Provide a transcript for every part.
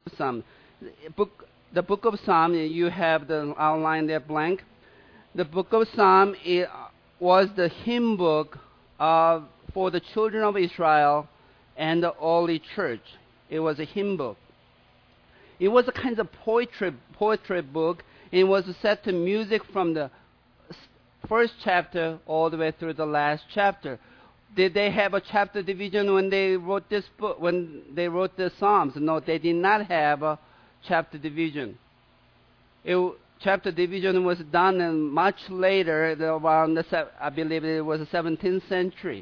Psalm. The book of Psalm, you have the outline there blank. The book of Psalm was the hymn book for the children of Israel and the early church. It was a hymn book. It was a kind of poetry book. It was set to music from the first chapter all the way through the last chapter. Did they have a chapter division when they wrote this book, when they wrote the Psalms? No, they did not have a chapter division. Chapter division was done much later, around I believe it was the 17th century.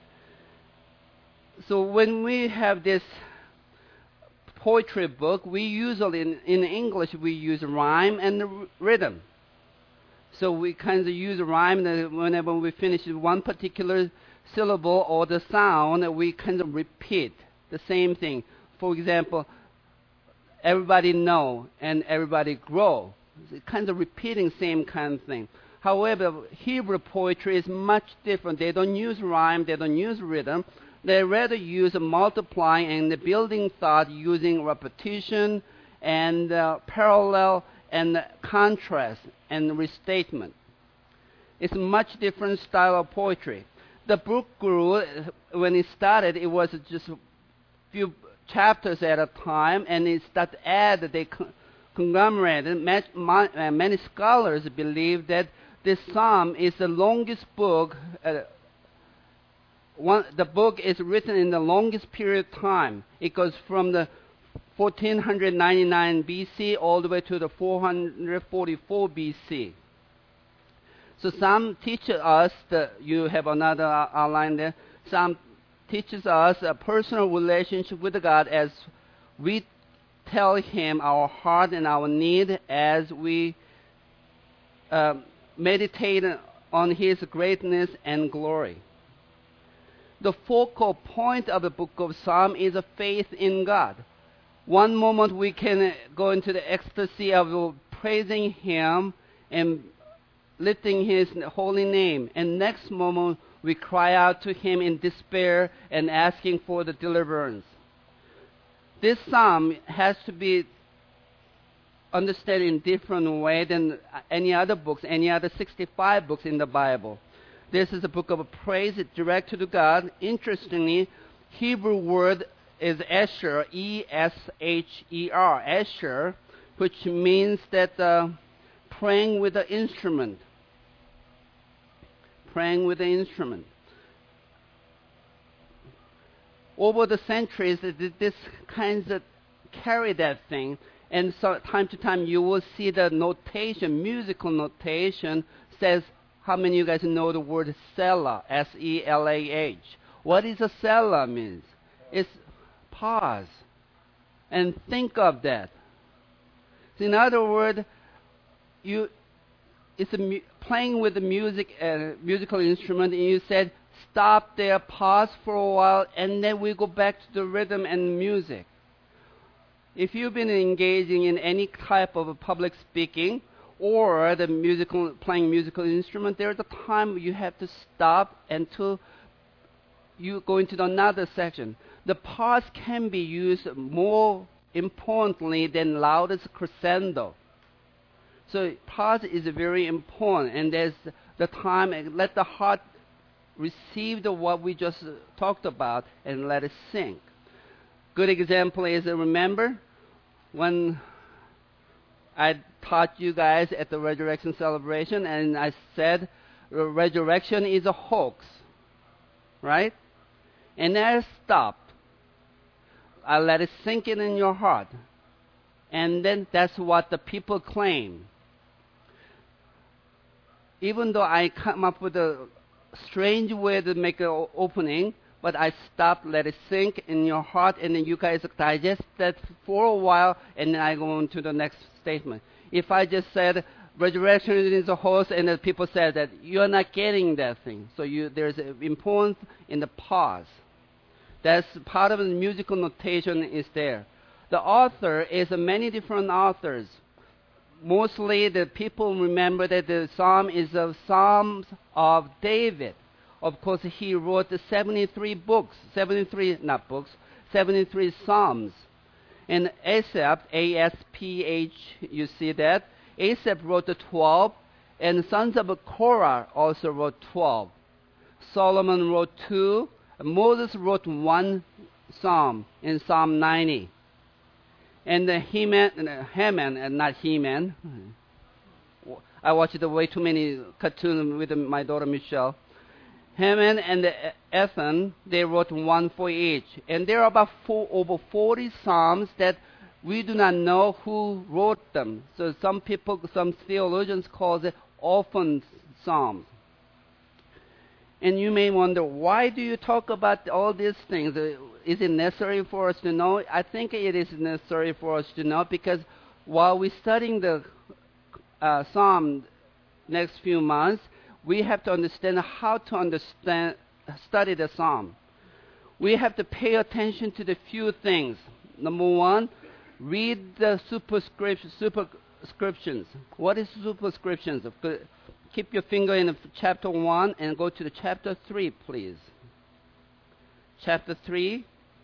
So when we have this poetry book, we usually, in English, we use rhyme and rhythm. So we kind of use rhyme whenever we finish one particular syllable or the sound, we kind of repeat the same thing. For example, everybody know and everybody grow. It's kind of repeating same kind of thing. However, Hebrew poetry is much different. They don't use rhyme, they don't use rhythm. They rather use multiplying and building thought using repetition and parallel and contrast and restatement. It's a much different style of poetry. The book grew, when it started, it was just a few chapters at a time, and it started to add, they conglomerated. Many scholars believe that this psalm is the longest book. The book is written in the longest period of time. It goes from the 1499 BC all the way to the 444 BC. So Psalm teaches us, you have another outline there, Psalm teaches us a personal relationship with God as we tell Him our heart and our need, as we meditate on His greatness and glory. The focal point of the book of Psalm is a faith in God. One moment we can go into the ecstasy of praising Him and lifting His holy name, and next moment we cry out to Him in despair and asking for the deliverance. This psalm has to be understood in different way than any other books, any other 65 books in the Bible. This is a book of praise directed to God. Interestingly, Hebrew word is Esher, E-S-H-E-R, Esher, which means that praying with an instrument. Praying with an instrument. Over the centuries, this kind of carry that thing, and so time to time you will see the notation, musical notation says, how many of you guys know the word Selah, S-E-L-A-H? What is a Selah means? It's pause and think of that. So in other words, it's playing with the musical instrument, and you said, stop there, pause for a while, and then we go back to the rhythm and music. If you've been engaging in any type of public speaking or playing musical instrument, there's a time you have to stop until you go into another section. The pause can be used more importantly than loudest crescendo. So pause is very important, and there's the time, and let the heart receive what we just talked about and let it sink. Good example is, remember when I taught you guys at the resurrection celebration, and I said resurrection is a hoax, right? And I stopped. I let it sink in your heart. And then that's what the people claim. Even though I come up with a strange way to make an opening, but I stopped, let it sink in your heart, and then you guys digest that for a while, and then I go on to the next statement. If I just said resurrection is a hoax, and the people said that, you're not getting that thing. So there's an importance in the pause. That's part of the musical notation is there. The author is many different authors. Mostly the people remember that the psalm is the Psalms of David. Of course, he wrote the 73 psalms. And Asaph, A-S-P-H, you see that? Asaph wrote the 12, and the sons of Korah also wrote 12. Solomon wrote 2. Moses wrote 1 psalm in Psalm 90. And Haman, not He-Man. I watched way too many cartoons with my daughter Michelle. Haman and Ethan, they wrote 1 for each. And there are about over 40 psalms that we do not know who wrote them. So some theologians call it orphan psalms. And you may wonder, why do you talk about all these things? Is it necessary for us to know? I think it is necessary for us to know because while we're studying the Psalm next few months, we have to understand how to study the Psalm. We have to pay attention to the few things. Number 1, read the superscriptions. What is superscriptions? Keep your finger in chapter 1 and go to the chapter 3, please. Chapter 3,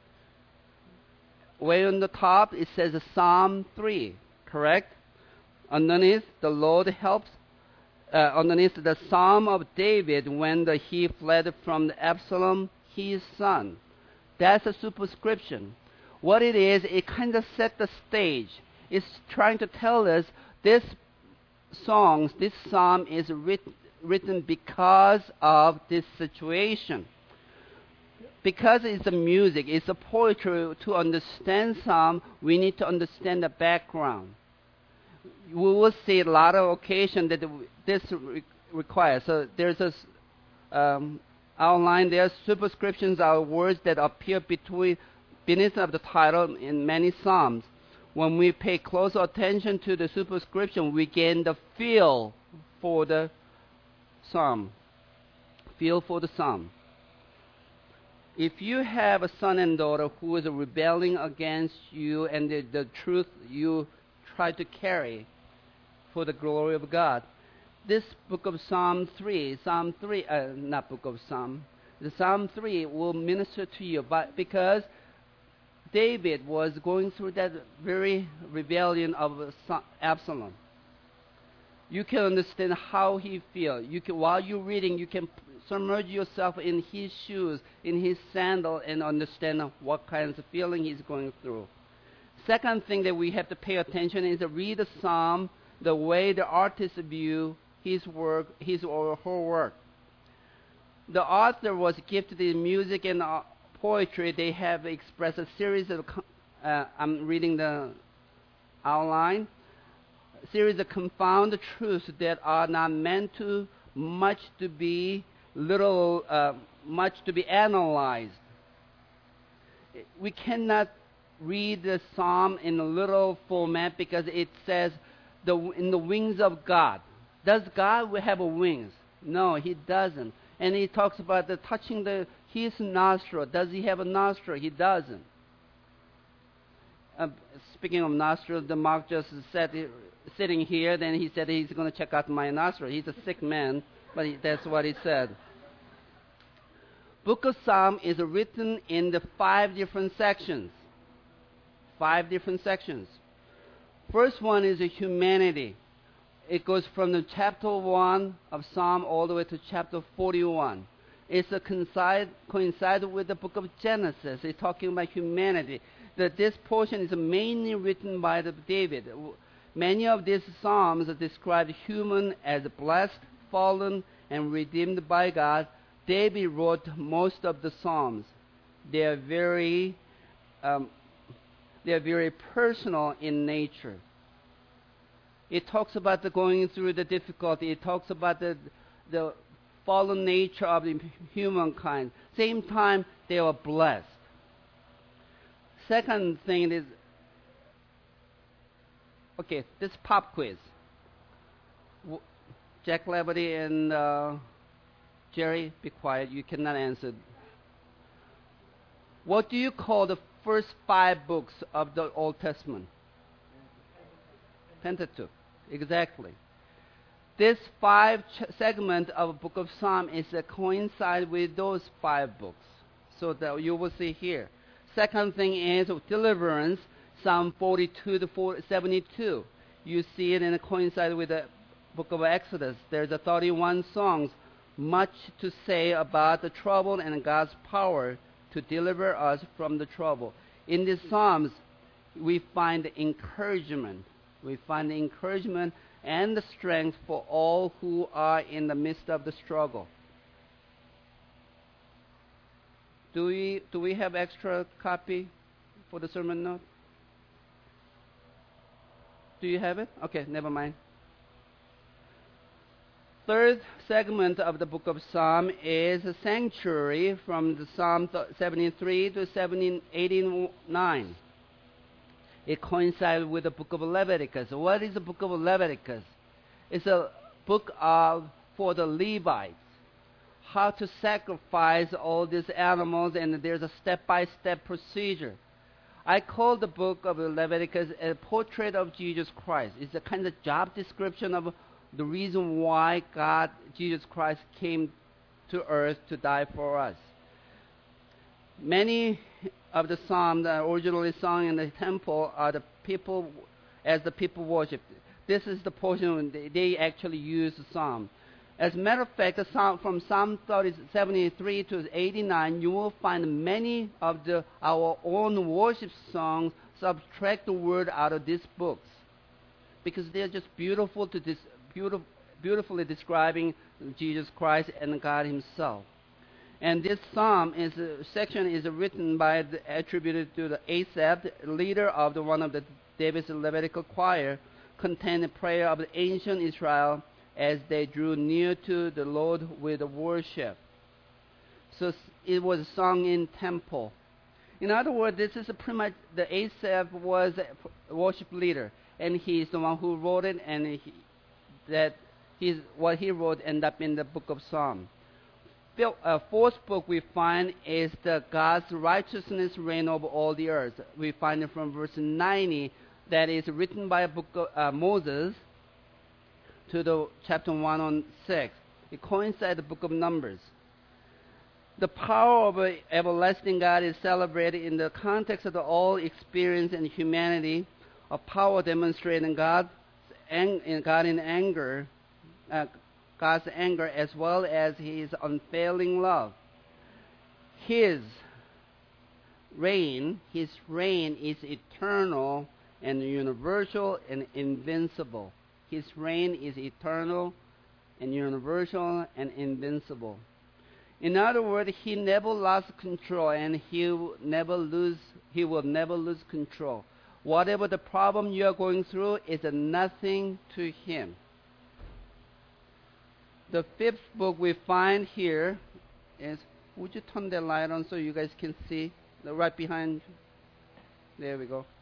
way on the top, it says Psalm 3, correct? Underneath, the Lord helps. Underneath the Psalm of David when he fled from Absalom, his son. That's a superscription. What it is, it kind of set the stage. It's trying to tell us this psalm is written because of this situation. Because it's a music, it's a poetry. To understand psalm, we need to understand the background. We will see a lot of occasion that this requires. So there's a outline there. Superscriptions are words that appear beneath of the title in many psalms. When we pay close attention to the superscription, we gain the feel for the psalm. Feel for the psalm. If you have a son and daughter who is rebelling against you and the truth you try to carry for the glory of God, this book of Psalm 3, not book of Psalm, the Psalm 3 will minister to you, but because David was going through that very rebellion of Absalom. You can understand how he feels. While you're reading, you can submerge yourself in his shoes, in his sandal, and understand what kinds of feeling he's going through. Second thing that we have to pay attention is to read the psalm the way the artist view his work, his or her work. The author was gifted in music and poetry. They have expressed a series of, I'm reading the outline, a series of confound truths that are not meant to much to be analyzed. We cannot read the psalm in a literal format because it says in the wings of God. Does God have wings? No, he doesn't. And he talks about touching his nostril. Does he have a nostril? He doesn't. Speaking of nostril, the Mark just said sitting here. Then he said he's going to check out my nostril. He's a sick man, but that's what he said. Book of Psalm is written in the 5 different sections. 5 different sections. First one is humanity. It goes from the chapter 1 of Psalm all the way to chapter 41. It's coincide with the book of Genesis. It's talking about humanity. This portion is mainly written by David. Many of these psalms describe human as blessed, fallen, and redeemed by God. David wrote most of the psalms. They are very personal in nature. It talks about going through the difficulty. It talks about the fallen nature of the humankind. Same time, they are blessed. Second thing is, okay, this pop quiz. Jack Laverty and Jerry, be quiet. You cannot answer. What do you call the first 5 books of the Old Testament? Pentateuch. Exactly. This 5 segment of Book of Psalm is coincide with those 5 books. So that you will see here. Second thing is deliverance. Psalm 42 to 72. You see it and it coincides with the book of Exodus. There's a 31 songs, much to say about the trouble and God's power to deliver us from the trouble. In these Psalms, we find encouragement. We find encouragement and the strength for all who are in the midst of the struggle. Do we have extra copy for the sermon note? Do you have it? Okay, never mind. Third segment of the book of Psalm is a sanctuary from the Psalm 73 to 89. It coincides with the book of Leviticus. What is the book of Leviticus? It's a book for the Levites, how to sacrifice all these animals, and there's a step-by-step procedure. I call the book of Leviticus a portrait of Jesus Christ. It's a kind of job description of the reason why Jesus Christ came to earth to die for us. Many of the psalms that are originally sung in the temple are the people, as the people worship. This is the portion they actually use the psalm. As a matter of fact, from Psalm 73 to 89, you will find many of our own worship songs subtract the word out of these books because they're just beautifully describing Jesus Christ and God Himself. And this section is written attributed to the Asaph, leader of one of the David's Levitical choir, contained a prayer of the ancient Israel as they drew near to the Lord with worship. So it was sung in temple. In other words, this is pretty much the Asaph was a worship leader, and he's the one who wrote it, and what he wrote ended up in the book of Psalms. Fourth book we find is the God's righteousness reign over all the earth. We find it from verse 90, that is written by a book of Moses to the chapter 106. It coincides with the book of Numbers. The power of an everlasting God is celebrated in the context of the all experience in humanity, a power demonstrating God's anger, as well as His unfailing love. His reign is eternal and universal and invincible. His reign is eternal and universal and invincible. In other words, He never lost control, and He will never lose control. Whatever the problem you are going through is nothing to Him. The fifth book we find here is, would you turn that light on so you guys can see? Right behind. There we go.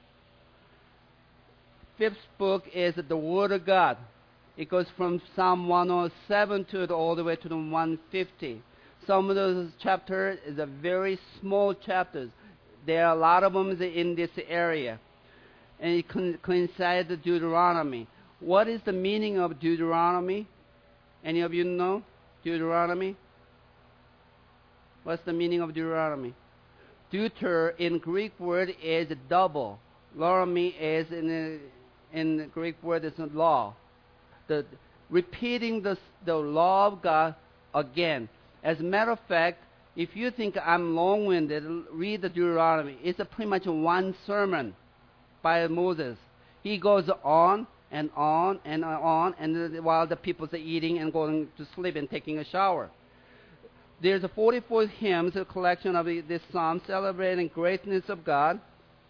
Fifth book is the Word of God. It goes from Psalm 107 all the way to the 150. Some of those chapters are very small chapters. There are a lot of them in this area. And it coincides with Deuteronomy. What is the meaning of Deuteronomy? Any of you know Deuteronomy? What's the meaning of Deuteronomy? Deuter in Greek word is double. Deuteronomy is in the Greek word is law. Repeating the law of God again. As a matter of fact, if you think I'm long-winded, read the Deuteronomy. It's pretty much one sermon by Moses. He goes on and on and on, and while the people are eating and going to sleep and taking a shower. There's a 44 hymns, a collection of this psalm celebrating greatness of God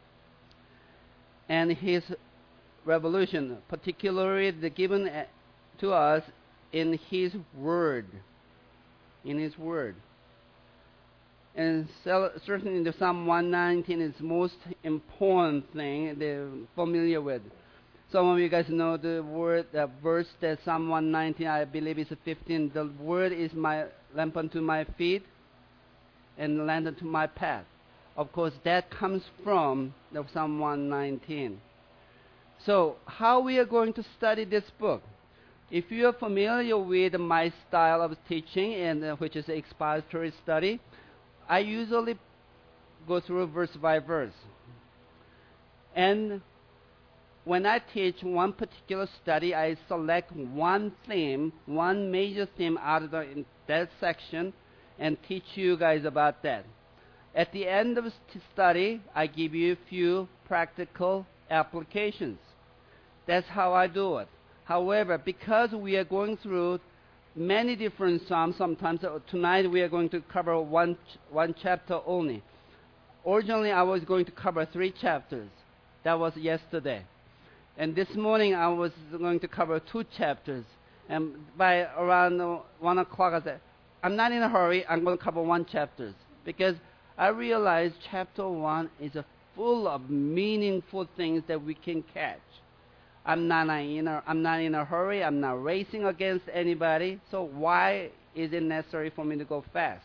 and His revolution, particularly given to us in His Word. In His Word. And certainly the Psalm 119 is the most important thing they're familiar with. Some of you guys know the verse that Psalm 119, I believe is 15. The word is my lamp unto my feet and lamp unto my path. Of course, that comes from the Psalm 119. So, how we are going to study this book? If you are familiar with my style of teaching, which is expository study, I usually go through verse by verse. And when I teach one particular study, I select one theme, one major theme out of that section, and teach you guys about that. At the end of the study, I give you a few practical applications. That's how I do it. However, because we are going through many different Psalms, sometimes tonight we are going to cover one chapter only. Originally, I was going to cover 3 chapters. That was yesterday. And this morning, I was going to cover 2 chapters. And by around 1 o'clock, I said, I'm not in a hurry. I'm going to cover 1 chapter. Because I realized chapter 1 is full of meaningful things that we can catch. I'm not in a hurry. I'm not racing against anybody. So why is it necessary for me to go fast?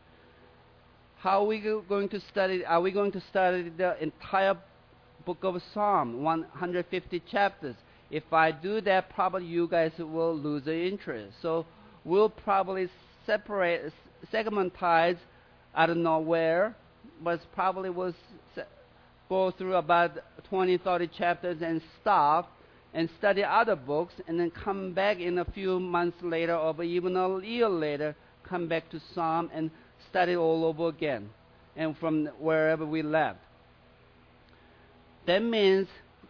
How are we going to study? Are we going to study the entire book of Psalm, 150 chapters? If I do that, probably you guys will lose the interest. So we'll probably segmentize out of nowhere, but probably will go through about 20, 30 chapters and stop and study other books, and then come back in a few months later or even a year later, come back to Psalm and study all over again, and from wherever we left. That means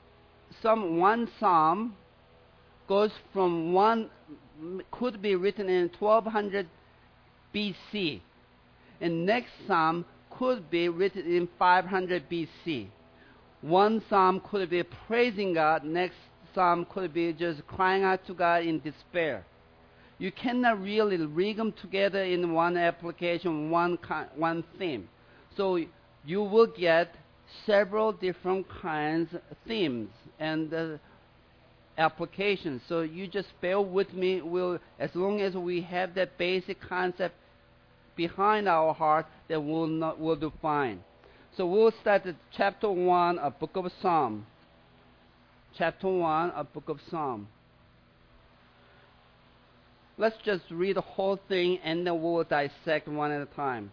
one psalm goes from could be written in 1200 BC, and next psalm could be written in 500 BC. One psalm could be praising God, next psalm could be just crying out to God in despair. You cannot really rig them together in one application, one theme. So you will get several different kinds of themes and applications. So you just bear with me. As long as we have that basic concept behind our heart, that we'll do fine. So we'll start at chapter 1 of Book of Psalm. Chapter 1 of Book of Psalm. Let's just read the whole thing and then we'll dissect one at a time.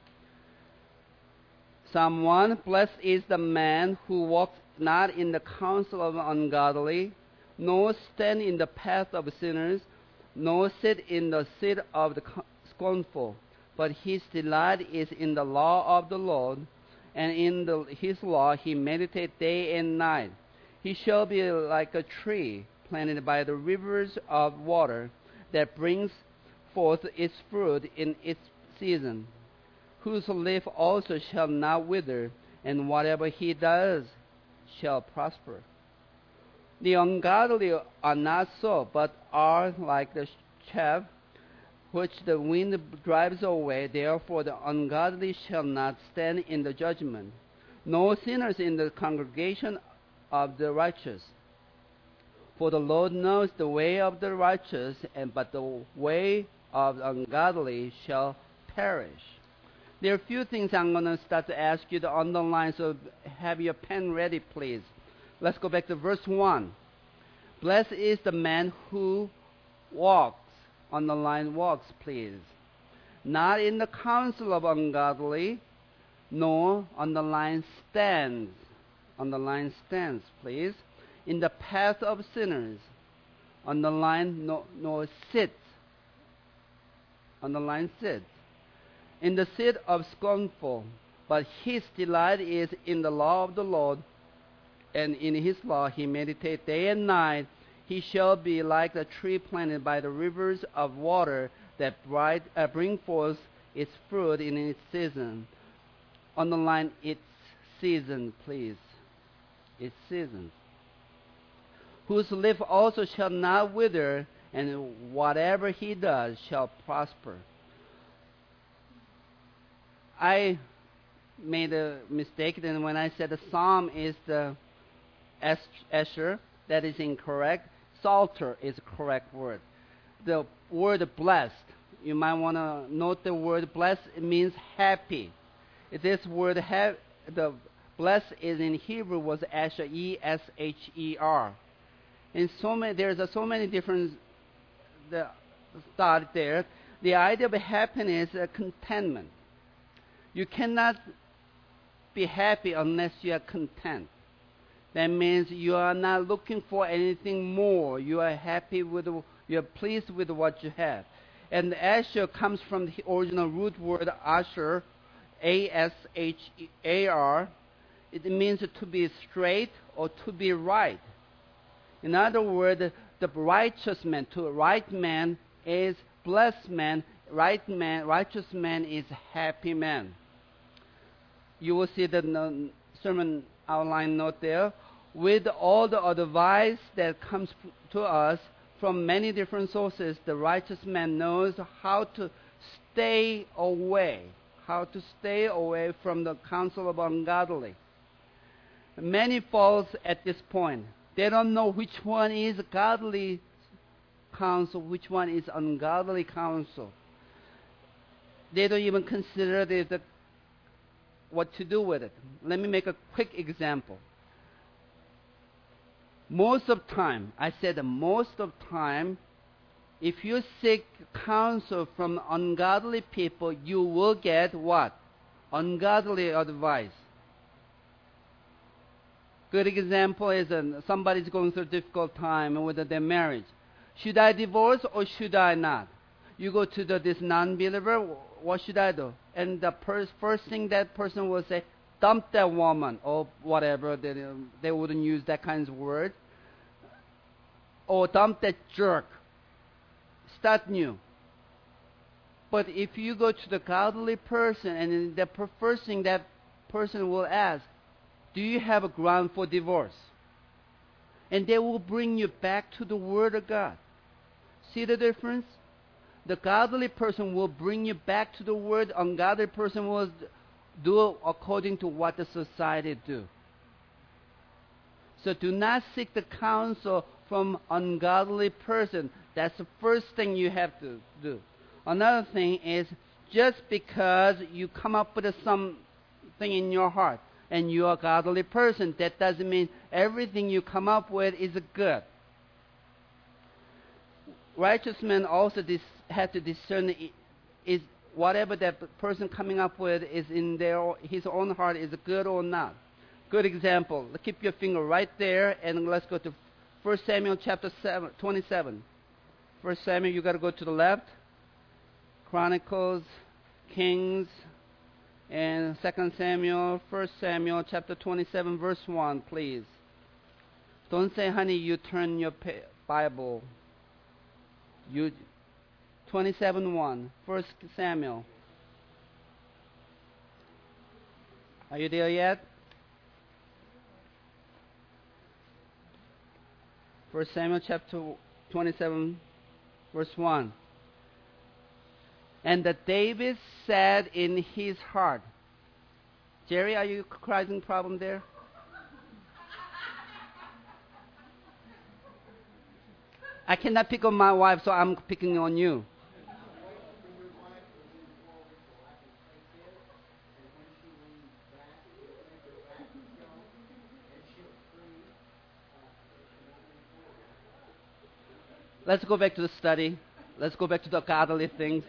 Psalm 1, Blessed is the man who walks not in the counsel of the ungodly, nor stand in the path of sinners, nor sit in the seat of the scornful. But his delight is in the law of the Lord, and in his law he meditates day and night. He shall be like a tree planted by the rivers of water, that brings forth its fruit in its season, whose leaf also shall not wither, and whatever he does shall prosper. The ungodly are not so, but are like the chaff which the wind drives away. Therefore the ungodly shall not stand in the judgment, nor sinners in the congregation of the righteous. For the Lord knows the way of the righteous, but the way of the ungodly shall perish. There are a few things I'm going to start to ask you to underline, so have your pen ready, please. Let's go back to verse 1. Blessed is the man who walks, underline walks, please, not in the counsel of ungodly, nor underline stands, please, in the path of sinners, underline nor sits, underline sits, in the seat of scornful, but his delight is in the law of the Lord, and in his law he meditates day and night. He shall be like a tree planted by the rivers of water, that bring forth its fruit in its season. Underline its season, please. Its season. Whose leaf also shall not wither, and whatever he does shall prosper. I made a mistake, and when I said the psalm is the Esher, that is incorrect. Psalter is the correct word. The word blessed, you might want to note the word blessed, it means happy. This word the blessed is in Hebrew was Esher, E-S-H-E-R. And there's so many different thought there. The idea of happiness is contentment. You cannot be happy unless you are content. That means you are not looking for anything more. You are happy with, you are pleased with what you have. And Asher comes from the original root word Asher, Ashar. It means to be straight or to be right. In other words, the righteous man, to a right man is blessed man, righteous man is happy man. You will see the sermon outline note there. With all the advice that comes to us from many different sources, the righteous man knows how to stay away from the counsel of ungodly. Many falls at this point. They don't know which one is godly counsel, which one is ungodly counsel. They don't even consider what to do with it. Let me make a quick example. Most of time, if you seek counsel from ungodly people, you will get what? Ungodly advice. Good example is somebody's going through a difficult time with their marriage. Should I divorce or should I not? You go to this non-believer, what should I do? And the first thing that person will say, dump that woman, or whatever. They wouldn't use that kind of word. Or dump that jerk. Start new. But if you go to the godly person, and the first thing that person will ask, do you have a ground for divorce? And they will bring you back to the Word of God. See the difference? The godly person will bring you back to the Word. Ungodly person will do according to what the society do. So do not seek the counsel from ungodly person. That's the first thing you have to do. Another thing is, just because you come up with something in your heart and you're a godly person, that doesn't mean everything you come up with is good. Righteous men also have to discern is whatever that person coming up with is in his own heart is good or not. Good example. Keep your finger right there, and let's go to 1 Samuel chapter 27. 1 Samuel, you got to go to the left. Chronicles, Kings, and 2 Samuel, 1 Samuel chapter 27, verse 1, please. Don't say, honey, you turn your Bible. 27:1, 1 Samuel. Are you there yet? 1 Samuel chapter 27, verse 1. And that David said in his heart. Jerry, are you causing problem there? I cannot pick on my wife, so I'm picking on you. Let's go back to the study. Let's go back to the godly things.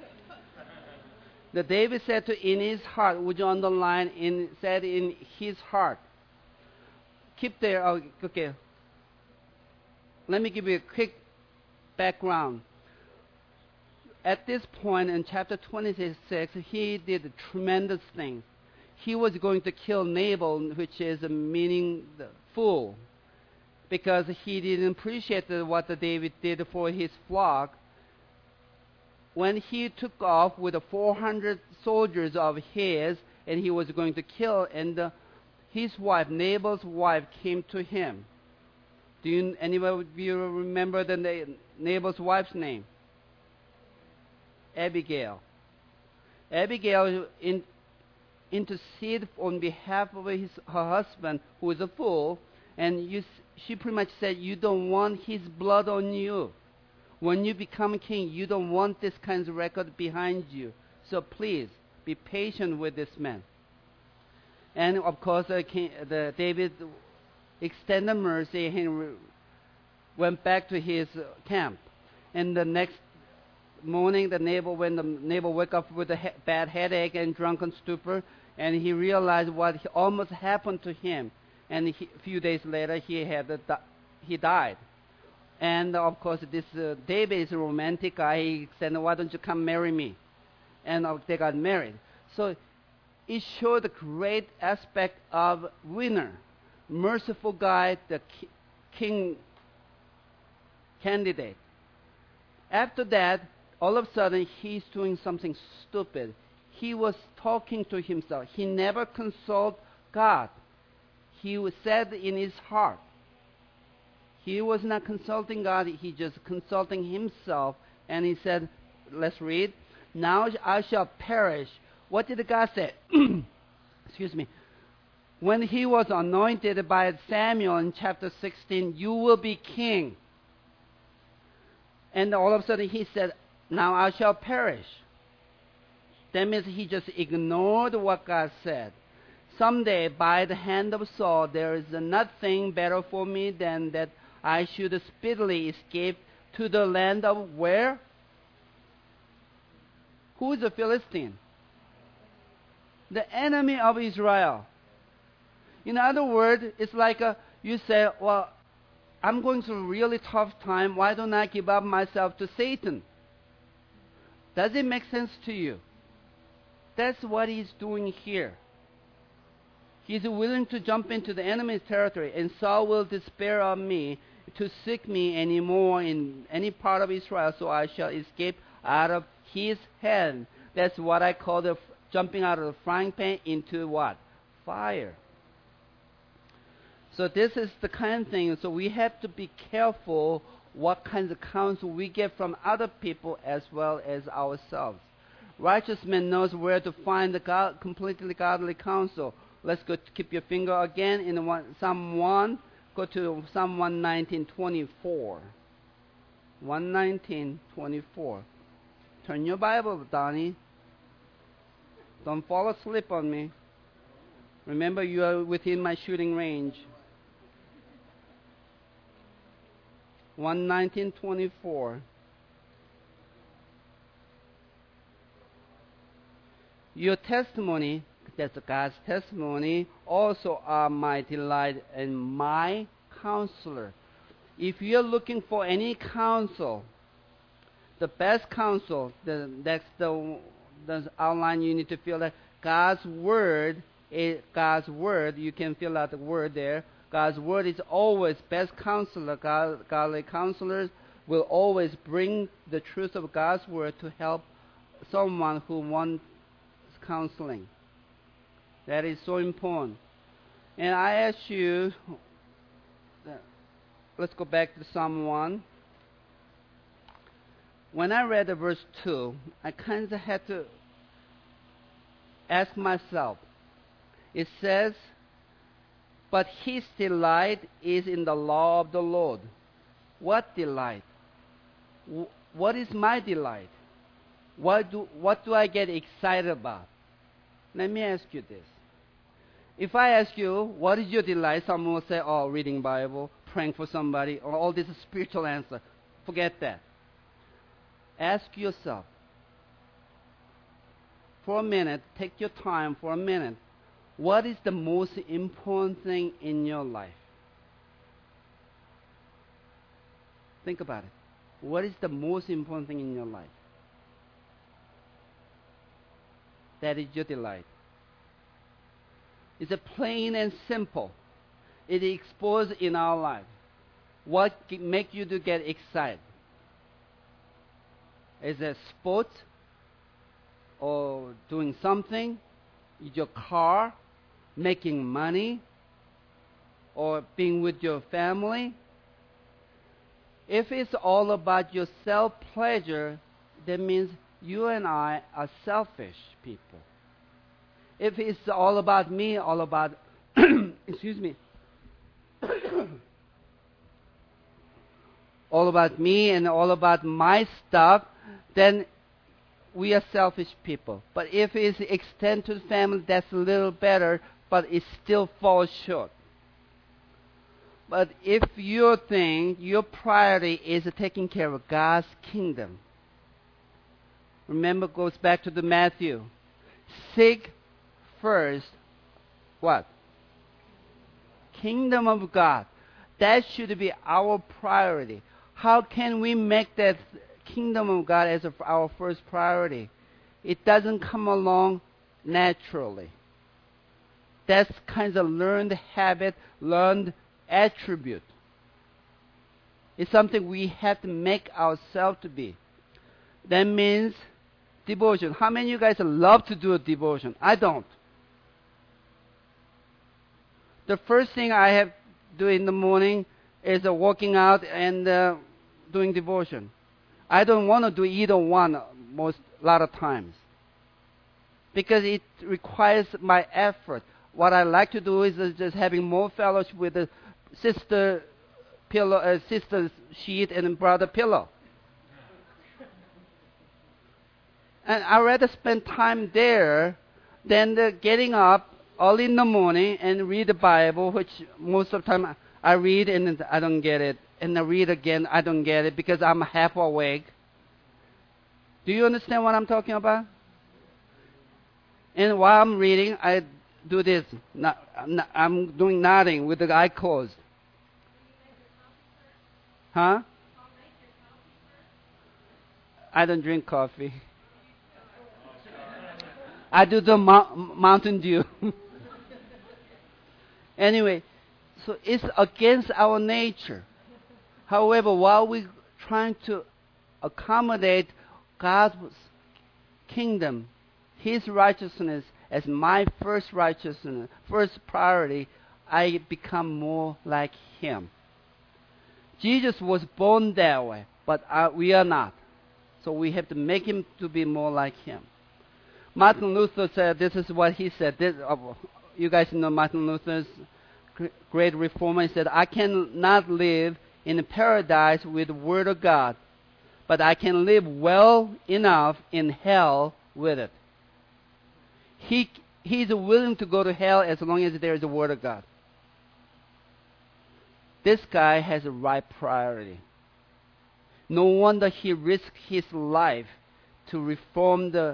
The David said in his heart, would you underline, said in his heart. Keep there, okay. Let me give you a quick background. At this point in chapter 26, he did a tremendous thing. He was going to kill Nabal, which is meaning the fool, because he didn't appreciate what David did for his flock. When he took off with the 400 soldiers of his, and he was going to kill, and his wife, Nabal's wife, came to him. Do anybody of you remember Nabal's wife's name? Abigail. Abigail interceded on behalf of her husband, who was a fool, and she pretty much said, you don't want his blood on you. When you become king, you don't want this kind of record behind you. So please, be patient with this man. And of course, David extended mercy and went back to his camp. And the next morning, when the Nabal woke up with a bad headache and drunken stupor, and he realized what almost happened to him. and a few days later he died. And of course, this David is a romantic guy. He said, "Why don't you come marry me?" And they got married. So it showed the great aspect of winner, merciful guy, the king candidate. After that, all of a sudden, he's doing something stupid. He was talking to himself. He never consulted God. He said in his heart. He was not consulting God. He just consulting himself. And he said, let's read. Now I shall perish. What did God say? Excuse me. When he was anointed by Samuel in chapter 16, you will be king. And all of a sudden he said, now I shall perish. That means he just ignored what God said. Someday, by the hand of Saul, there is nothing better for me than that I should speedily escape to the land of where? Who is a Philistine? The enemy of Israel. In other words, it's like you say, well, I'm going through a really tough time. Why don't I give up myself to Satan? Does it make sense to you? That's what he's doing here. He's willing to jump into the enemy's territory, and Saul will despair of me to seek me anymore in any part of Israel, so I shall escape out of his hand. That's what I call the jumping out of the frying pan into what? Fire. So this is the kind of thing. So we have to be careful what kinds of counsel we get from other people as well as ourselves. Righteous man knows where to find the completely godly counsel. Let's go to keep your finger again in Psalm 1. Go to Psalm 119:24. 119:24. Turn your Bible, Donnie. Don't fall asleep on me. Remember, you are within my shooting range. 119:24. Your testimony, that's God's testimony, also are my delight and my counselor. If you're looking for any counsel, the best counsel, that's the outline you need to fill out. God's word is God's word. You can fill out the word there. God's word is always best counselor. Godly counselors will always bring the truth of God's word to help someone who wants counseling. That is so important. And I ask you, let's go back to Psalm 1. When I read the verse 2, I kind of had to ask myself. It says, but his delight is in the law of the Lord. What delight? What is my delight? What do I get excited about? Let me ask you this. If I ask you, what is your delight? Someone will say, oh, reading Bible, praying for somebody, or all this is spiritual answer. Forget that. Ask yourself, for a minute, take your time for a minute, what is the most important thing in your life? Think about it. What is the most important thing in your life? That is your delight. It's a plain and simple. It is exposed in our life. What makes you to get excited? Is it sports or doing something? Is your car, making money, or being with your family? If it's all about your self-pleasure, that means you and I are selfish people. If it's all about me, all about, excuse me, all about me and all about my stuff, then we are selfish people. But if it's extended to the family, that's a little better, but it still falls short. But if your thing, your priority is taking care of God's kingdom, remember, it goes back to the Matthew. Seek first what? kingdom of God. That should be our priority. How can we make that kingdom of God as our first priority? It doesn't come along naturally. That's kind of learned habit, learned attribute. It's something we have to make ourselves to be. That means devotion. How many of you guys love to do a devotion? I don't. The first thing I have to do in the morning is walking out and doing devotion. I don't want to do either one a lot of times because it requires my effort. What I like to do is just having more fellowship with the sister pillow, sister sheet, and brother pillow. And I'd rather spend time there than getting up early in the morning and read the Bible, which most of the time I read and I don't get it. And I read again, I don't get it because I'm half awake. Do you understand what I'm talking about? And while I'm reading, I do this. I'm doing nodding with the eye closed. Huh? I don't drink coffee. I do the Mountain Dew. Anyway, so it's against our nature. However, while we're trying to accommodate God's kingdom, His righteousness as my first righteousness, first priority, I become more like Him. Jesus was born that way, but we are not. So we have to make Him to be more like Him. Martin Luther said, this is what he said. You guys know Martin Luther's great reformer. He said, I cannot live in a paradise with the Word of God, but I can live well enough in hell with it. He's willing to go to hell as long as there is a Word of God. This guy has a right priority. No wonder he risked his life to reform the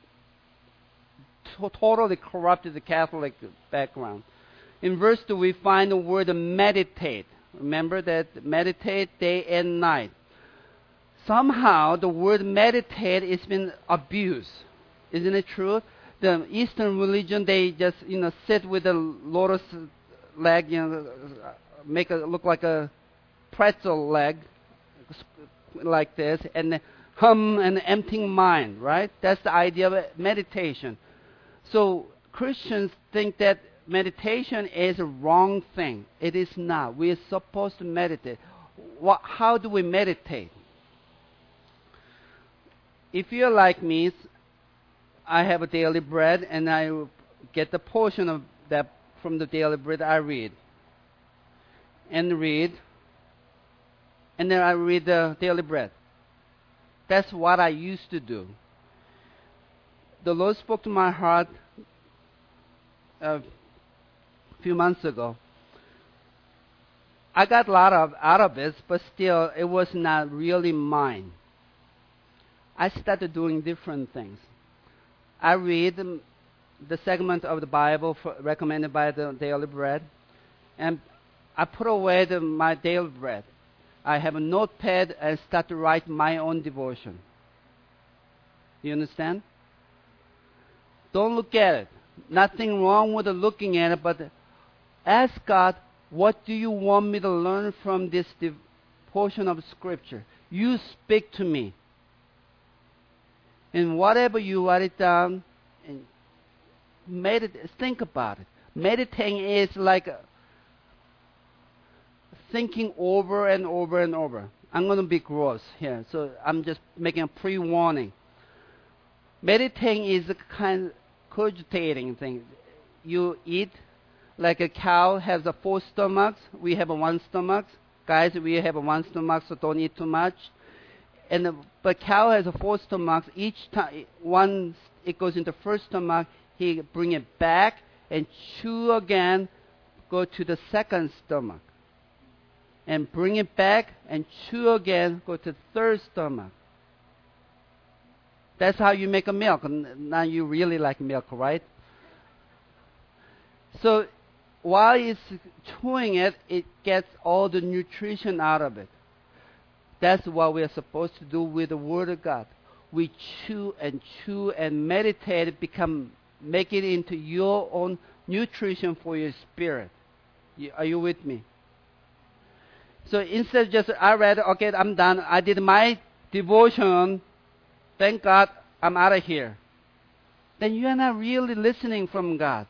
totally corrupted Catholic background. In verse 2, we find the word meditate. Remember that meditate day and night. Somehow, the word meditate has been abused. Isn't it true? The Eastern religion, they just, sit with a lotus leg, make it look like a pretzel leg, like this, and hum an empty mind, right? That's the idea of meditation. So Christians think that meditation is a wrong thing. It is not. We are supposed to meditate. How do we meditate? If you're like me, I have a daily bread, and I get the portion of that from the daily bread I read. And then I read the daily bread. That's what I used to do. The Lord spoke to my heart a few months ago. I got a lot out of it, but still, it was not really mine. I started doing different things. I read the segment of the Bible recommended by the daily bread, and I put away my daily bread. I have a notepad and start to write my own devotion. You understand? Don't look at it. Nothing wrong with looking at it, but ask God, what do you want me to learn from this portion of Scripture? You speak to me. And whatever you write it down, and think about it. Meditating is like thinking over and over and over. I'm going to be gross here, so I'm just making a pre-warning. Meditating is a kind of cogitating thing. You eat like a cow has 4 stomachs. We have 1 stomach. Guys, we have 1 stomach, so don't eat too much. But cow has 4 stomachs. Each time one it goes into first stomach, he bring it back and chew again, go to the second stomach. And bring it back and chew again, go to the third stomach. That's how you make a milk. Now you really like milk, right? So while it's chewing it, it gets all the nutrition out of it. That's what we are supposed to do with the Word of God. We chew and meditate, make it into your own nutrition for your spirit. Are you with me? So instead of just, I read, okay, I'm done. I did my devotion. Thank God, I'm out of here. Then you are not really listening from God.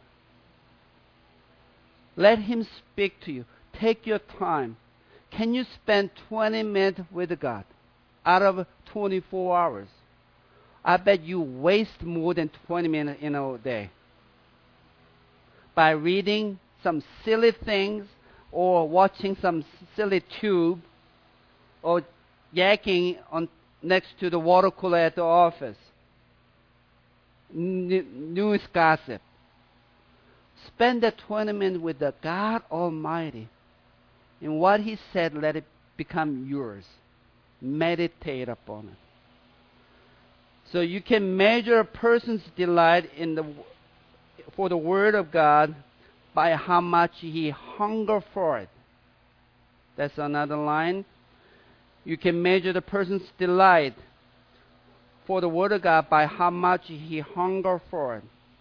Let Him speak to you. Take your time. Can you spend 20 minutes with God out of 24 hours? I bet you waste more than 20 minutes in a day by reading some silly things or watching some silly tube or yakking next to the water cooler at the office. News gossip. Spend that 20 minutes with the God Almighty. And what He said, let it become yours. Meditate upon it. So you can measure a person's delight for the Word of God by how much he hunger for it. That's another line. You can measure the person's delight for the Word of God by how much he hunger for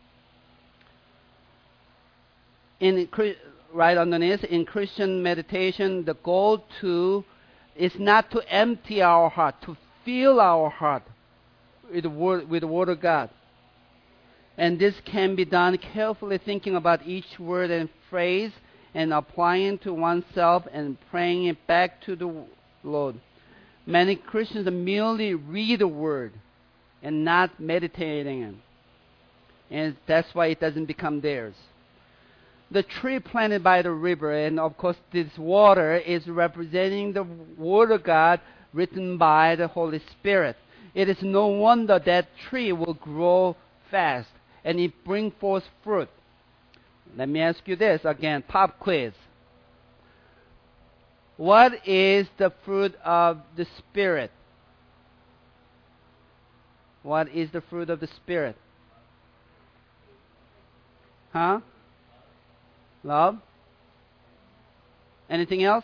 it. Right underneath, in Christian meditation, the goal is not to empty our heart, to fill our heart with the Word of God. And this can be done carefully thinking about each word and phrase and applying to oneself and praying it back to the Lord. Many Christians merely read the Word and not meditating it. And that's why it doesn't become theirs. The tree planted by the river, and of course this water is representing the Word of God written by the Holy Spirit. It is no wonder that tree will grow fast and it bring forth fruit. Let me ask you this again, pop quiz. What is the fruit of the Spirit? What is the fruit of the Spirit? Huh? Love? Anything else?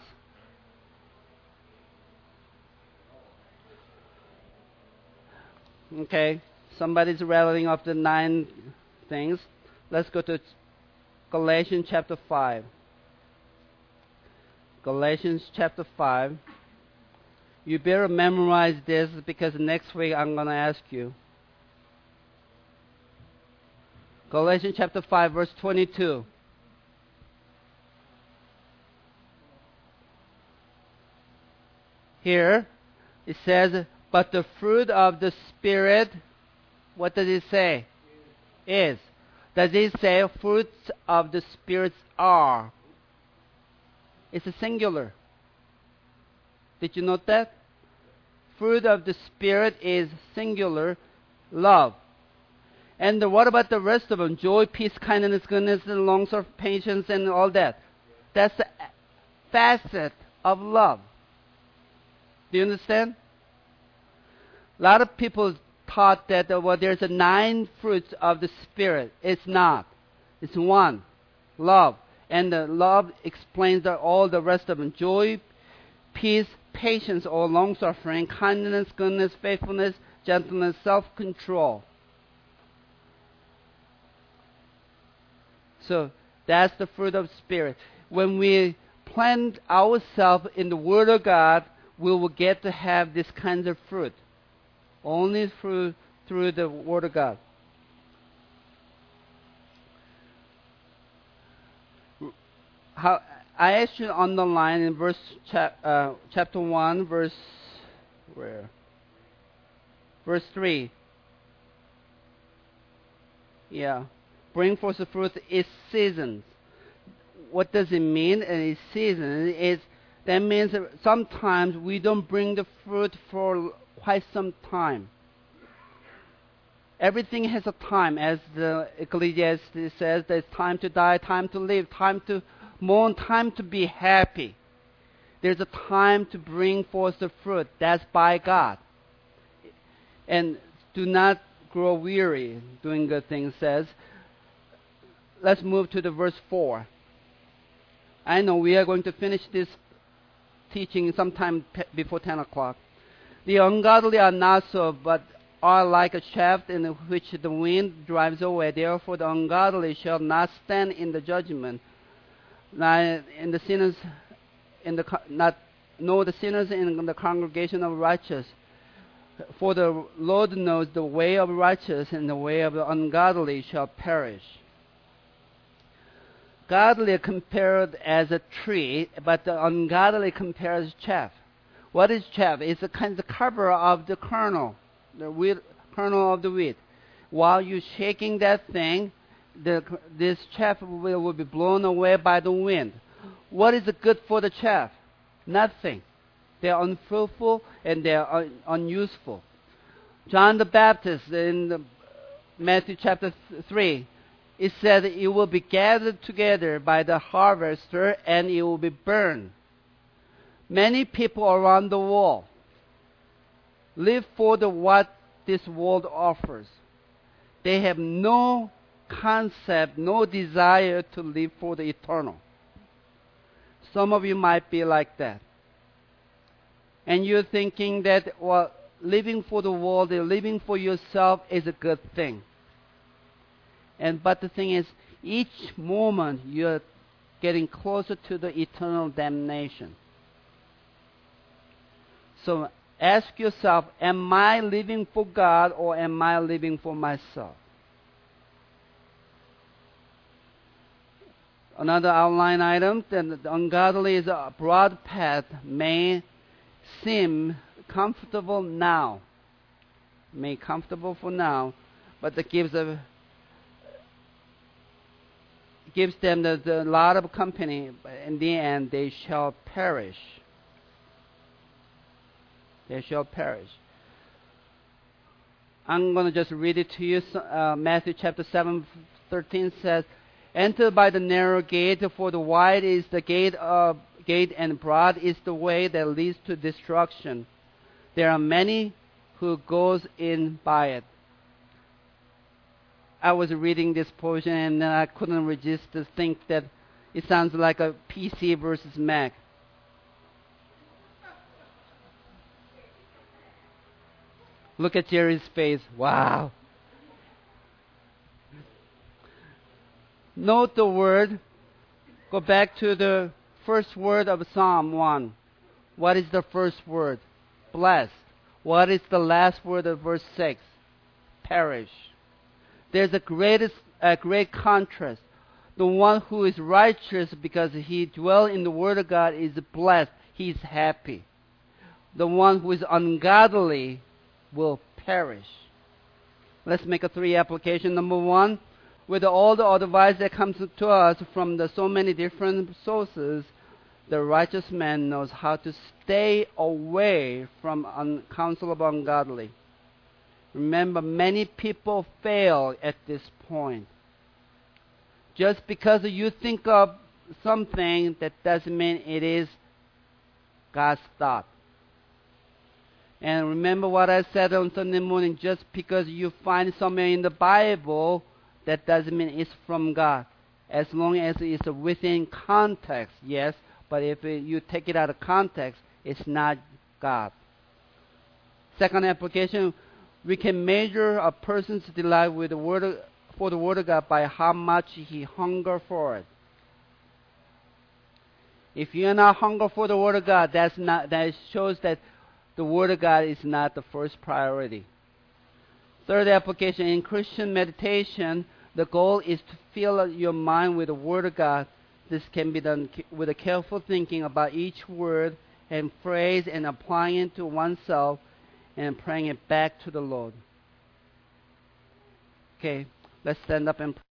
Okay, somebody's rattling off the 9 things. Let's go to Galatians chapter 5. Galatians chapter 5. You better memorize this because next week I'm going to ask you. Galatians chapter 5, verse 22. Here, it says, but the fruit of the Spirit, what does it say? Is. Does it say fruits of the Spirit are? It's a singular. Did you note that? Fruit of the Spirit is singular, love. And what about the rest of them? Joy, peace, kindness, goodness, and long-suffering, patience, and all that. That's the facet of love. Do you understand? A lot of people taught that there's 9 fruits of the Spirit. It's not. It's 1, love. And the love explains all the rest of them. Joy, peace, patience, or long-suffering, kindness, goodness, faithfulness, gentleness, self-control. So that's the fruit of the Spirit. When we plant ourselves in the Word of God, we will get to have this kind of fruit. Only through the Word of God. How I asked you to underline in chapter 1, verse 3. Yeah. Bring forth the fruit is seasons. What does it mean? It's season. That means that sometimes we don't bring the fruit for quite some time. Everything has a time, as the Ecclesiastes says, there's time to die, time to live, time to mourn, time to be happy. There's a time to bring forth the fruit. That's by God. And do not grow weary doing good things, says. Let's move to the verse 4. I know we are going to finish this teaching sometime before 10 o'clock. The ungodly are not so, but are like a shaft in which the wind drives away. Therefore the ungodly shall not stand in the judgment, and the sinners nor the sinners in the congregation of righteous. For the Lord knows the way of righteous, and the way of the ungodly shall perish. Godly are compared as a tree, but the ungodly compared as chaff. What is chaff? It's a kind of cover of the kernel, the wheat, kernel of the wheat. While you're shaking that thing, this chaff will be blown away by the wind. What is good for the chaff? Nothing. They are unfruitful and they are unuseful. John the Baptist in Matthew chapter 3, it said it will be gathered together by the harvester and it will be burned. Many people around the world live for what this world offers. They have no concept, no desire to live for the eternal. Some of you might be like that. And you're thinking that, well, living for the world and living for yourself is a good thing. But the thing is, each moment you're getting closer to the eternal damnation. So ask yourself, am I living for God or am I living for myself? Another outline item, that the ungodly is a broad path may seem comfortable now. May comfortable for now, but it gives them a lot of company. In the end, they shall perish. They shall perish. I'm going to just read it to you. Matthew chapter 7:13 says, "Enter by the narrow gate, for the wide is the gate and broad is the way that leads to destruction. There are many who goes in by it." I was reading this portion and I couldn't resist to think that it sounds like a PC versus Mac. Look at Jerry's face. Wow. Note the word. Go back to the first word of Psalm 1. What is the first word? Blessed. What is the last word of verse 6? Perish. There's a great contrast. The one who is righteous because he dwells in the Word of God is blessed. He's happy. The one who is ungodly will perish. Let's make a 3 application. Number 1, with all the advice that comes to us from so many different sources, the righteous man knows how to stay away from counsel of ungodly. Remember, many people fail at this point. Just because you think of something, that doesn't mean it is God's thought. And remember what I said on Sunday morning, just because you find somewhere in the Bible, that doesn't mean it's from God. As long as it's within context, yes, but if you take it out of context, it's not God. Second application, we can measure a person's delight with for the Word of God by how much he hunger for it. If you're not hunger for the Word of God, that shows that the Word of God is not the first priority. Third application, in Christian meditation, the goal is to fill your mind with the Word of God. This can be done with a careful thinking about each word and phrase and applying it to oneself and praying it back to the Lord. Okay, let's stand up and pray.